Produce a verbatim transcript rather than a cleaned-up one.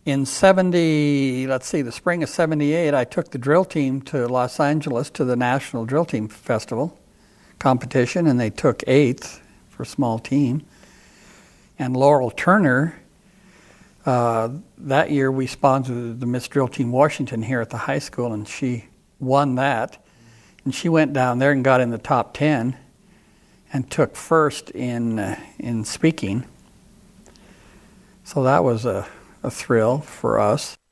In seventy, let's see, the spring of seventy-eight, I took the drill team to Los Angeles to the National Drill Team Festival competition, and they took eighth for a small team. And Laurel Turner, uh, that year we sponsored the Miss Drill Team Washington here at the high school, and she won that. And she went down there and got in the top ten and took first in uh, in speaking. So that was a, a thrill for us.